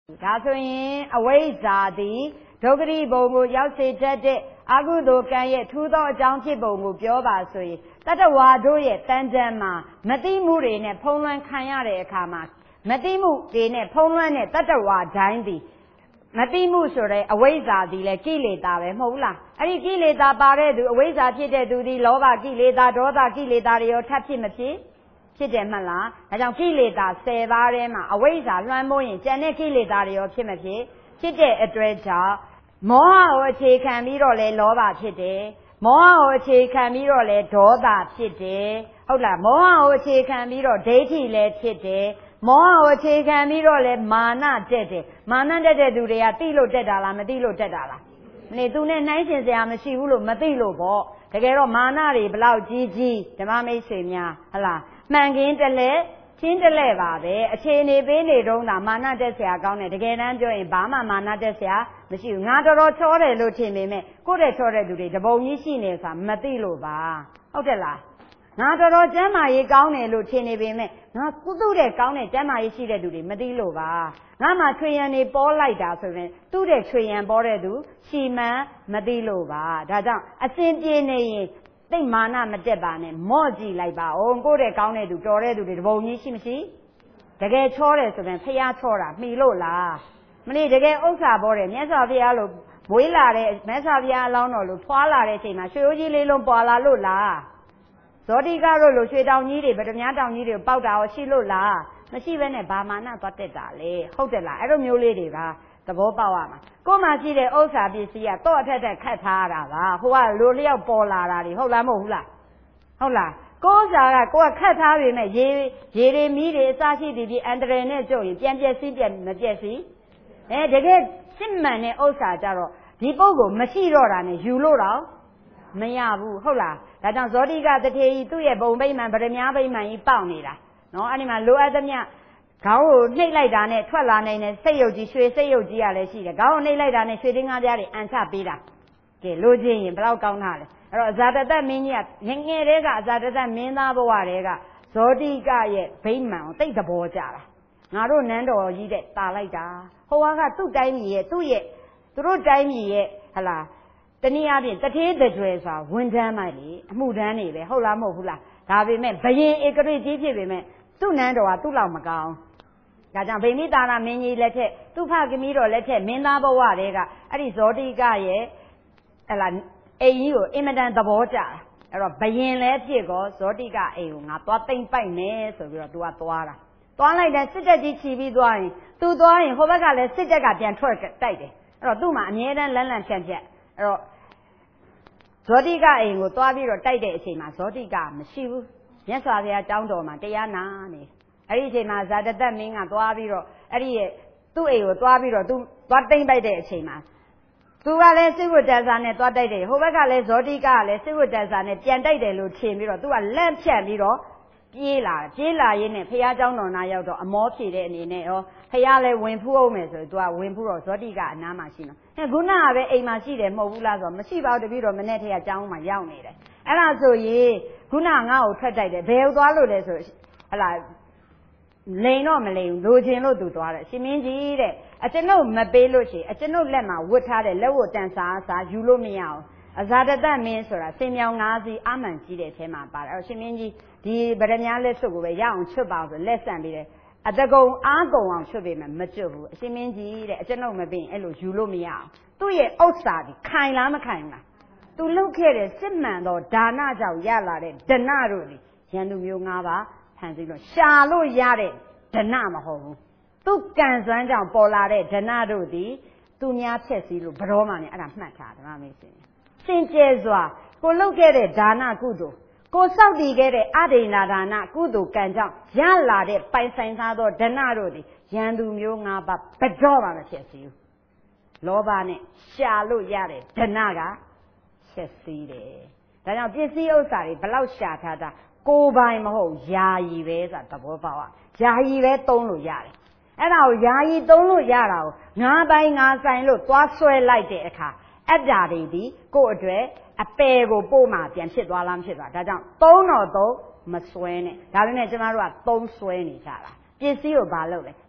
ဒါဆိုရင်အဝိဇ္ဇာသည်ဒုက္ခရိဘုံကိုရောက်စေတတ်တဲ့အကုသိုလ်ကံရဲ့ထူးသောအကြောင်းဖြစ်ပုံကိုပြောပါဆိုရင်တတ္တဝါတို့ရဲ့တန်ကြံမှာမသိမှုတွေနဲ့ဖုံးလွှမ်းခံရတဲ့အခါမှာမသိမှုတွေနဲ့ဖုံးလွှမ်းတဲ့တတ္တဝါတိုင်းသည်မသိမှုဆိုတဲ့အဝိဇ္ဇာသည်လည်းကိလေသာပဲမဟုတ်လားအဲ့ဒီကိလေသာပါတဲ့သူအဝိဇ္ဇာဖြစ်တဲ့သူသည်လောဘကိလေသာဒေါသကိလေသာတွေရောထပ်ဖြစ်မဖြစ်ဖြစ်တယ်မှလားဒါကြောင့်ကိလေသာ10ပါးထဲမှာအဝိဇ္ဇာလွှမ်းမိုးရင်ကျန်တဲ့ကိလေသာတွေရောဖြစ်မဖြစ်ဖြစ်တဲ့အတွက်ကြောင့်မောဟကိုအခြေခံပြီးတော့လဲလောဘဖြစ်တယ်မောဟကိုအခြေခံပြီးတော့လဲဒေါသဖြစ်တယ်ဟုတ်လားမောဟကိုအခြေခံပြီးတော့ဒိဋ္ဌိလည်းဖြစ်တယ်မောဟကိုအခြေခံပြီးတော့လဲမာနတက်တယ်မာနတက်တဲ့သူတွေကသိလို့တက်တာလားမသိလို့တက်တာလားမနေ့သူနဲ့နှိုင်းရှင်စရာမရှိဘူးလို့မသိလို့ပေါ့တကယ်တော့မာနတွေဘလောက်ကြီးကြီးဓမ္မမိတ်ဆွေများဟလားမှန်ကင်းတလဲချင်းတလဲပါပဲအခြေအနေပေးနေတော့တာမာနတက်ဆရာကောင်းတယ်တကယ်တမ်းပြောရင်ဘာမှမာနတက်ဆရာမရှိဘူးငါတော်တော်ချောတယ်လို့ထင်ပေမဲ့ကိုယ့်တဲ့ချောတဲ့သူတွေတပုံကြီးရှိနေဆိုတာမသိလို့ပါဟုတ်တယ်လားငါတော်တော်ကျမ်းမာရေးကောင်းတယ်လို့ထင်နေပေမဲ့ငါကုသတဲ့ကောင်းတဲ့ကျမ်းမာရေးရှိတဲ့သူတွေမသိလို့ပါငါမှချွေရန်တွေပေါ်လိုက်တာဆိုရင်သူ့တဲ့ချွေရန်ပေါ်တဲ့သူရှီမန်မသိလို့ပါဒါကြောင့်အစဉ်ပြေနေရင်သိမာနမတက်ပါနဲ့မော့ကြည့်လိုက်ပါဦးကိုယ့်တဲ့ကောင်းတဲ့သူတော်တဲ့သူတွေတပုံကြီးရှိမရှိတကယ်ချောတယ်ဆိုရင်ဖျားချောတာမှီလို့လားမနေ့တကယ်ဥစ္စာပေါ်တယ်မြတ်စွာဘုရားလို့မွေးလာတဲ့မြတ်စွာဘုရားအလောင်းတော်လို့ဖွာလာတဲ့အချိန်မှာရွှေရိုးကြီးလေးလုံးပေါ်လာလို့လားဇောတိကတို့လိုရွှေတောင်ကြီးတွေဗဒမြားတောင်ကြီးတွေပေါက်တာရောရှိလို့လားမရှိဘဲနဲ့ဘာမာနသွားတက်တာလေဟုတ်တယ်လားအဲ့လိုမျိုးလေးတွေပါသဘောပေါက်ရမှာကိုယ်မှရှိတဲ့ဥစ္စာပစ္စည်းကတော့အထက်ထက်ခတ်ထားရတာပါဟိုကလိုလျောက်ပေါ်လာတာတွေဟုတ်လားမဟုတ်ဘူးလားဟုတ်လားကိုယ်ဥစ္စာကကိုယ်ကခတ်ထားပေမဲ့ရေတွေမီးတွေအစရှိသည်ဖြင့်အန္တရာယ်နဲ့ကြုံရင်ပြန်ပြက်စီးပြန်မပြက်စီးတကယ်စစ်မှန်တဲ့ဥစ္စာကြတော့ဒီပုဂ္ဂိုလ်မရှိတော့တာနဲ့ယူလို့တော့မရဘူးဟုတ်လားဒါကြောင့်ဇောတိကတထေကြီးသူ့ရဲ့ဘုံဗိမာန်ဗရမ ्या ဗိမာန်ကြီးပေါက်နေတာနော်အဲ့ဒီမှာလိုအပ်သမျှခေါင်းကိုနှိပ်လိုက်တာနဲ့ထွက်လာနိုင်တဲ့စိတ်ယုတ်ကြီးရွှေစိတ်ယုတ်ကြီးကလည်းရှိတယ်ခေါင်းကိုနှိပ်လိုက်တာနဲ့ရွှေတင်းကားပြားတွေအန်ချပေးတာကဲလိုချင်ရင်ဘယ်လောက်ကောင်းတာလဲအဲ့တော့အဇာတတမင်းကြီးကငယ်တဲ့ကအဇာတတမင်းသားဘဝတည်းကဇောတိကရဲ့ဗိမာန်ကိုတိတ်သဘောကြတာငါတို့နန်းတော်ကြီးတဲ့တာလိုက်တာဟိုကသူ့တိုင်းပြည်ရဲ့သူတို့တိုင်းပြည်ရဲ့ဟလားတနည်းအားဖြင့်တထေးတကြွယ်ဆိုတာဝန်ထမ်းမိုက်လေအမှုထမ်းနေပဲဟုတ်လားမဟုတ်ဘူးလားဒါပေမဲ့ဘယင်ဧကရိကြီးဖြစ်ပေမဲ့သူ့နန်းတော်ကသူ့လောက်မကောင်းဒါကြောင့်ဗိမိတာရမင်းကြီးလက်ထက်သူ့ဖကမီးတော်လက်ထက်မင်းသားဘဝတည်းကအဲ့ဒီဇောတိကရဲ့ဟလာအိမ်ကြီးကိုအင်မတန်သဘောကျတာအဲ့တော့ဘယင်လည်းဖြစ်ကောဇောတိကအိမ်ကိုငါသွားသိမ့်ပိုက်မယ်ဆိုပြီးတော့သူကသွားတာသွားလိုက်တဲ့စစ်တပ်ကြီးချီပြီးသွားရင်သူသွားရင်ဟိုဘက်ကလည်းစစ်တပ်ကပြန်ထွက်တိုက်တယ်အဲ့တော့သူ့မှာအမြဲတမ်းလန့်လန့်ဖြန့်ဖြန့်အဲ့တော့ဇောတိကအိမ်ကိုသွားပြီးတော့တိုက်တဲ့အချိန်မှာဇောတိကမရှိဘူးမြတ်စွာဘုရားကျောင်းတော်မှာတရားနာနေအဲ့ဒီအချိန်မှာဇာတတမင်းကသွားပြီးတော့အဲ့ဒီရဲ့သူ့အိမ်ကိုသွားပြီးတော့သူသွားသိမ့်ပိုက်တဲ့အချိန်မှာသူကလည်းစိတ်ဝတ္တဇာနဲ့သွားတိုက်တယ်ဟိုဘက်ကလည်းဇောတိကကလည်းစိတ်ဝတ္တဇာနဲ့ပြန်တိုက်တယ်လို့ထင်ပြီးတော့သူကလက်ဖြတ်ပြီးတော့ပြေးလာရင်းနဲ့ဘုရားကျောင်းတော်နာရောက်တော့အမောဖြေတဲ့အနေနဲ့ရောဘုရားလည်းဝင်ဖူးအောင်မယ်ဆိုသူကဝင်ဖူးတော့ဇောတိကအနားမှာရှိမှာခုနကပဲအိမ်မှာရှိတယ်မဟုတ်ဘူးလားဆိုတော့မရှိပါဘူးတပည့်တော်မနေ့တည်းကကျောင်းမှာရောက်နေတယ်အဲ့ဒါဆိုရင်ခုနငါ့ကိုထွက်တိုက်တယ်ဘယ်ကိုသွားလို့လဲဆိုဟလာလိန်တော့မလိန်ဘူးလိုချင်လို့သူသွားတယ်ရှင်မင်းကြီးတဲ့အကျွန်ုပ်မပေးလို့ရှိရင်အကျွန်ုပ်လက်မှာဝတ်ထားတဲ့လက်ဝတ်တန်စားယူလို့မရအောင်အဇာတတမင်းဆိုတာစင်မြောင်၅စီးအမှန်ကြီးတဲ့အထဲမှာပါတယ်အဲ့တော့ရှင်မင်းကြီးဒီဗရမ ्या လက်စွပ်ကိုပဲရအောင်ချွတ်ပါအောင်ဆိုလက်ဆန့်ပြီးတယ်အတကုံအားကုံအောင်ချွတ်ပေးမယ်မကျွတ်ဘူးအရှင်မင်းကြီးတဲ့အကျွန်ုပ်မပေးရင်အဲ့လိုယူလို့မရအောင်သူ့ရဲ့ဥစ္စာဒီခိုင်လားမခိုင်လားသူလုတ်ခဲ့တဲ့စစ်မှန်သောဒါနကြောင့်ရလာတဲ့ဒဏတို့လေရန်သူမျိုး၅ပါးဖန်ဆီးလို့ရှာလို့ရတဲ့ဒဏမဟုတ်ဘူးသူကံစွမ်းကြောင့်ပေါ်လာတဲ့ဒဏတို့သည်သူများဖြက်စီးလို့ဘရောမှနဲ့အဲ့ဒါမှတ်ထားဓမ္မမေရှင်စင်ကြယ်စွာကိုလုတ်ခဲ့တဲ့ဒါနကုသိုလ်ကိုစောက်တည်ခဲ့တဲ့အဒိဏဒါနကုသိုလ်ကံကြောင့်ရလာတဲ့ပိုင်ဆိုင်သားသောဒဏတို့သည်ရန်သူမျိုး၅ပါးဘရောမှမဖြက်စီးဘူးလောဘနဲ့ရှာလို့ရတဲ့ဒဏကဖြက်စီးတယ်ဒါကြောင့်ပစ္စည်းဥစ္စာတွေဘလောက်ရှာထားတာကိုယ်ပိုင်မဟုတ်ယာယီပဲဆိုတာသဘောပေါက်ယာယီပဲသုံးလို့ရတယ်အဲ့ဒါကိုယာယီသုံးလို့ရတာကိုငါပိုင်ငါဆိုင်လို့သွားဆွဲလိုက်တဲ့အခါအဲ့ဒါတွေဒီကိုယ့်အတွက်အပယ်ကိုပို့မှပြန်ဖြစ်သွားလားမဖြစ်သွားဒါကြောင့်သုံးတော့သုံးမဆွဲနဲ့ဒါပေမဲ့ကျမတို့ကသုံးဆွဲနေကြတာပစ္စည်းကိုဘာလုပ်လဲ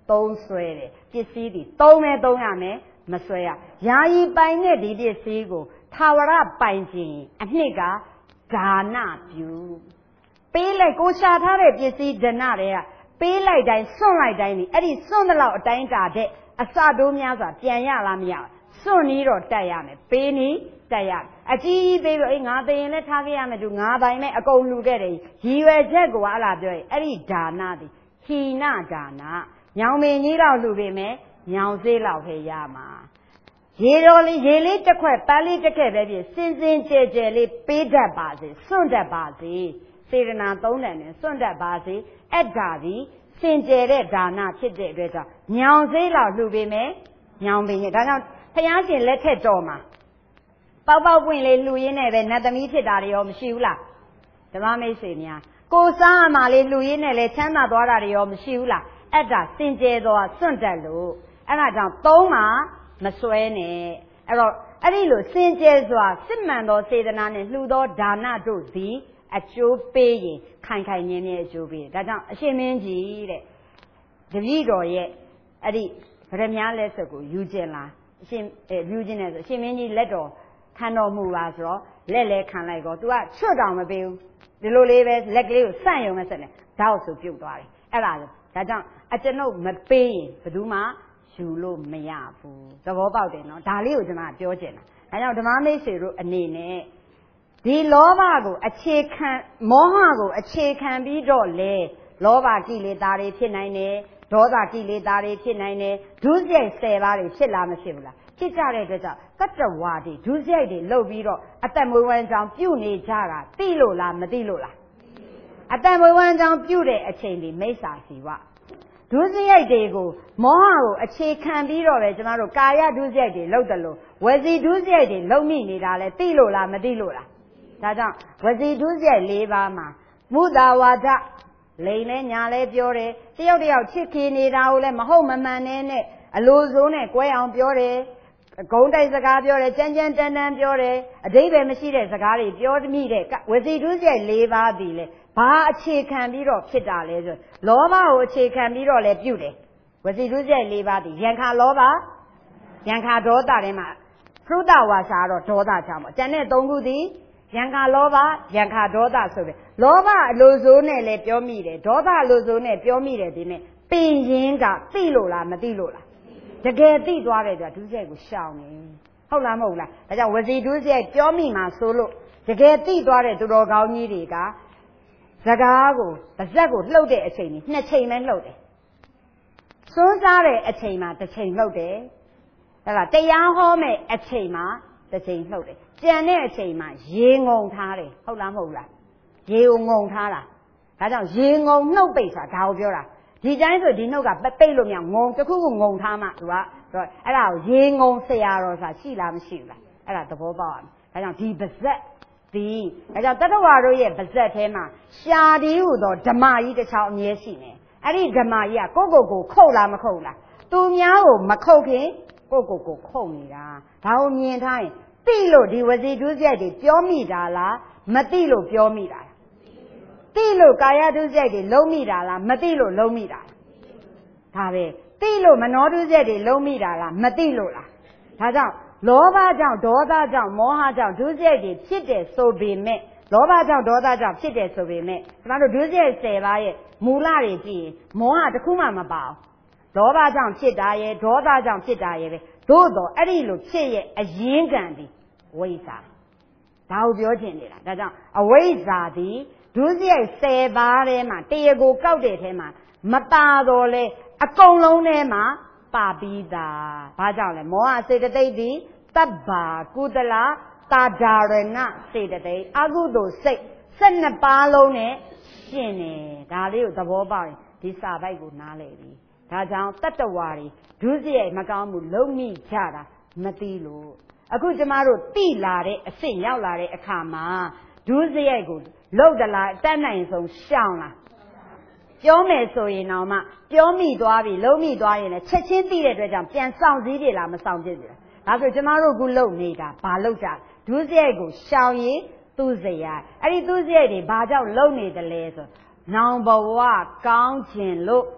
သုံးဆွဲတယ်ပစ္စည်းတွေသုံးရမယ်မဆွဲရယာယီပိုင်တဲ့ဒီပစ္စည်းကိုထာဝရပိုင်ခြင်းအနှစ်ကဒါနပြုပေးလိုက်ကိုရှာထားတဲ့ပစ္စည်းဒဏတွေကပေးလိုက်တိုင်းစွန့်လိုက်တိုင်းအဲ့ဒီစွန့်တဲ့လောက်အတိုင်းတာတဲ့အစတိုးများစွာပြန်ရလားမရစွန့်နီးတော့တက်ရမယ်ပေးနီးတက်ရအကြီးပေးပြီးငါသိရင်လည်းထားခဲ့ရမယ်သူငါပိုင်မဲ့အကုန်လူခဲ့တယ်ရည်ရွယ်ချက်ကိုအဲ့လာပြောရင်အဲ့ဒီဒါနသည်ဟိနဒါနညောင်မင်းကြီးတော့လူပေမဲ့ညောင်စေးလောက်ပဲရမှာရေတော်လေးရေလေးတစ်ခွက်ပန်းလေးတစ်ခဲပဲဖြစ်စင်ကြဲလေးပေးတတ်ပါစေစွန့်တတ်ပါစေစေတနာသုံးတယ်နဲ့စွန့်တတ်ပါစေအဲ့ဒါဒီစင်ကြဲတဲ့ဒါနဖြစ်တဲ့အတွက်ကြောင့်ညောင်စေးလောက်လူပေမဲ့ညောင်ပင်ကြီးဒါကြောင့်ဘုရားရှင်လက်ထက်တော်မှာပေါက်ပွင့်လေးလှူရင်းနဲ့ပဲနတ်သမီးဖြစ်တာတွေရောမရှိဘူးလားဓမ္မမိတ်ဆွေများကိုစားအမလေးလှူရင်းနဲ့လဲချမ်းသာသွားတာတွေရောမရှိဘူးလားအဲ့ဒါစင်ကြဲသွားစွန့်တတ်လို့အဲ့ဒါကြောင့်သုံးမှာမစွဲနဲ့အဲ့တော့အဲ့ဒီလိုစင်ကြဲစွာစစ်မှန်သောစေတနာနဲ့လှူသောဒါနတို့သည်အကျိုးပေးရင်ခိုင်မြဲအကျိုးပေးဒါကြောင့်အရှင်မင်းကြီးတဲ့တပည့်တော်ရဲ့အဲ့ဒီဗရမ ्या လက်စွပ်ကိုယူခြင်းလားအရှင်ယူခြင်းနဲ့ဆိုအရှင်မင်းကြီးလက်တော်ခံတော်မူပါဆိုတော့လက်လဲခံလိုက်တော့ तू ကချွတ်တောင်မပေးဘူးဒီလိုလေးပဲလက်ကလေးကိုဆန့်ရုံနဲ့ဆက်နေဓာတ်ဆိုပြုတ်သွားတယ်အဲ့ဒါကြောင့်အကျွန်ုပ်မပေးရင်ဘယ်သူမှယူလို့မရဘူးသဘောပေါက်တယ်နော်ဒါလေးကိုကျွန်မပြောချင်တာဒါကြောင့်ဓမ္မမိတ်ဆွေတို့အနေနဲ့ဒီလောဘကိုအခြေခံမောဟကိုအခြေခံပြီးတော့လေလောဘကိလေသာတွေဖြစ်နိုင်တယ်ဒေါသကိလေသာတွေဖြစ်နိုင်တယ်ဒုစရိုက်10ပါးတွေဖြစ်လားမဖြစ်ဘူးလားဖြစ်ကြတဲ့အတွက်ကြောင့်တတ္တဝါတွေဒုစရိုက်တွေလုပ်ပြီးတော့အသက်မွေးဝမ်းကြောင်းပြုနေကြတာသိလို့လားမသိလို့လားအသက်မွေးဝမ်းကြောင်းပြုတဲ့အချိန်ဒီမိစ္ဆာစီဝဒုစရိုက်တွေကိုမောဟကိုအခြေခံပြီးတော့ပဲကျမတို့ကာယဒုစရိုက်တွေလုပ်တယ်လို့ဝစီဒုစရိုက်တွေလုပ်မိနေတာလဲသိလို့လားမသိလို့လားဒါကြောင့်ဝစီဒုစရိုက်၄ပါးမှာမုသာဝါဒလိန်လဲညာလဲပြောတယ်တယောက်ချစ်ခင်နေတာကိုလည်းမဟုတ်မမှန်နဲ့အလိုစိုးနဲ့ကွဲအောင်ပြောတယ်ဂုံးတိုက်စကားပြောတယ်ကြမ်းတမ်းပြောတယ်အဓိပ္ပာယ်မရှိတဲ့စကားတွေပြောမိတဲ့ဝစီဒုစရိုက်၄ပါးဒီလေဘာအခြေခံပြီးတော့ဖြစ်တာလဲဆိုလောဘကိုအခြေခံပြီးတော့လည်းပြုတယ်ဝစီဒုစရိုက်၄ပါးဒီယံခါလောဘယံခါဒေါသထဲမှာဖရုဒဝါစာတော့ဒေါသကြောင့်ပေါ့ကျန်တဲ့၃ခုဒီယံခါလောဘယံခါဒေါသဆိုပဲလောဘအလိုစိုးနဲ့လည်းပြောမိတယ်ဒေါသအလိုစိုးနဲ့ပြောမိတယ်ဒီနဲ့ပင်ရင်းကသိလို့လားမသိလို့လားတကယ်သိသွားတယ်ဆိုတာဒုစရိုက်ကိုရှောင်နေဟုတ်လားမဟုတ်လားဒါကြောင့်ဝစီဒုစရိုက်ပြောမိမှာဆိုလို့တကယ်သိသွားတဲ့သူတော်ကောင်းကြီးတွေကစကားကိုပါဇက်ကိုလှုပ်တဲ့အချိန်に2ချိန်ပဲလှုပ်တယ်စွန်းစားတဲ့အချိန်မှာ1ချိန်လှုပ်တယ်ဟုတ်လားတရားဟောမဲ့အချိန်မှာ1ချိန်လှုပ်တယ်ကြံတဲ့အချိန်မှာရေငုံထားတယ်ဟုတ်လားမဟုတ်လားရေကိုငုံထားတာဒါကြောင့်ရေငုံနှုတ်ပိတ်ဆိုတာဒါကိုပြောတာဒီတိုင်းဆိုဒီနှုတ်ကပိတ်လို့မရငုံတစ်ခုခုငုံထားမှသူကအဲ့ဒါကိုရေငုံဆရာတော်ဆိုတာရှိလားမရှိဘူးလားအဲ့ဒါသဘောပေါက်ရမယ်ဒါကြောင့်ဒီပါဇက်ဒီဒါကြောင့်တတ္တဝါတို့ရဲ့ပါဇက်ထဲမှာရှာဒီဟုသောဓမ္မကြီးတစ်ချောင်းအမြဲရှိနေအဲ့ဒီဓမ္မကြီးကကိုခုတ်လားမခုတ်လားသူများကိုမခုတ်ခင်ကိုခုတ်နေတာဒါကိုမြင်ထားရင်သိလို့ဒီဝစီဒုစရိုက်တွေပြောမိတာလားမသိလို့ပြောမိတာလားသိလို့ကာယဒုစရိုက်တွေလုံးမိတာလားမသိလို့လုံးမိတာလားဒါပဲသိလို့မနောဒုစရိုက်တွေလုံးမိတာလားမသိလို့လားဒါကြောင့်လောဘကြောင့်ဒေါသကြောင့်မောဟကြောင့်ဒုစရိုက်တွေဖြစ်တယ်ဆိုပေမဲ့လောဘကြောင့်ဒေါသကြောင့်ဖြစ်တယ်ဆိုပေမဲ့ကျွန်တော်တို့ဒုစရိုက်10ပါးရဲ့မူလတွေကြည့်ရင်မောဟတစ်ခုမှမပါဘူးလောဘကြောင့်ဖြစ်တာရဲ့ဒေါသကြောင့်ဖြစ်တာရဲ့ပဲသို့တော့အဲ့ဒီလိုဖြစ်ရဲ့အရင်းခံသည်ဝိဇ္ဇာဒါကိုပြောချင်နေတာဒါကြောင့်အဝိဇ္ဇာသည်ဒုစရိုက်10ပါးထဲမှာတရားကိုကောက်တဲ့ထဲမှာမပါတော့လေအကုန်လုံးထဲမှာပါပြီးသားဘာကြောင့်လဲမောဟစေတသိက်သည်တဗ္ဗာကုသလတာဒာရဏစေတသိက်အကုသိုလ်စိတ်12ပါးလုံးနဲ့ရှင်းတယ်ဒါလေးကိုသဘောပေါက်ရင်ဒီစာပိုက်ကိုနားလည်ပြီဒါကြောင့်တတ္တဝါတွေဒုစရိုက်မကောင်းမှုလုံးမိကြတာမသိလို့အခုကျမတို့တိလာတဲ့အဆင့်ရောက်လာတဲ့အခါမှာဒုစရိုက်ကိုလှုပ်တလားတတ်နိုင်ဆုံးရှောင်လားပြောမယ်ဆိုရင်တော့မှပြောမိသွားပြီလုံးမိသွားရင်လည်းချက်ချင်းသိတဲ့အတွက်ကြောင့်ပြန်ဆောင်စည်းတယ်လားမဆောင်ဖြစ်ဘူးလားဒါဆိုကျမတို့အခုလှုပ်နေတာဘာလှုပ်ကြဒုစရိုက်ကိုရှောင်ရင်သူစရိုက်အဲ့ဒီသူစရိုက်တွေဘာကြောင့်လှုပ်နေတယ်လဲဆိုနောင်ဘဝကောင်းခြင်းလို့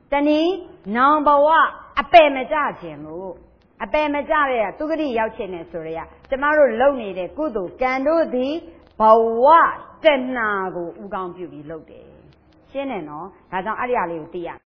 တနည်းနောင်ဘဝအပယ်မကြခြင်းလို့အပယ်မကြတဲ့သူဂတိရောက်ခြင်းနဲ့ဆိုရကျမတို့လုပ်နေတဲ့ကုသိုလ်ကံတို့သည်ဘဝတဏှာကိုဥကောင်းပြုပြီးလုပ်တယ်ရှင်းတယ်နော်ဒါကြောင့်အဲ့ဒီအရာလေးကိုသိရ